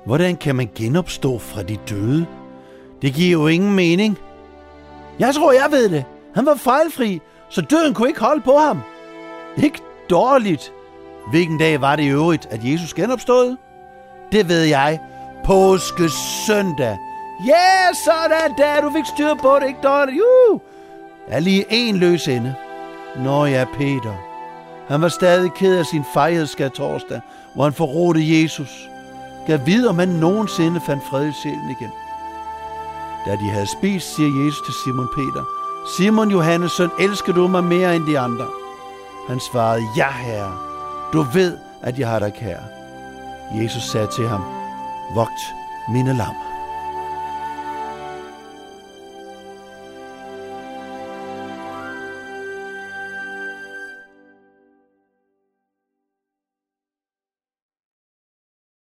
Hvordan kan man genopstå fra de døde? Det giver jo ingen mening. Jeg tror, jeg ved det. Han var fejlfri, så døden kunne ikke holde på ham. Ikke dårligt. Hvilken dag var det i øvrigt, at Jesus genopstod? Det ved jeg. Påskesøndag. Ja, sådan der. Du fik styr på det, ikke dårligt. Jeg er lige en løs ende. Nå ja, Peter. Han var stadig ked af sin fejredsskærtorsdag, hvor han forrådte Jesus. Gav videre, om han nogensinde fandt fred i sjælen igen. Da de havde spist, siger Jesus til Simon Peter: Simon, Johannes søn, elsker du mig mere end de andre? Han svarede: Ja, herre. Du ved, at jeg har dig kær. Jesus sagde til ham: Vogt mine lam.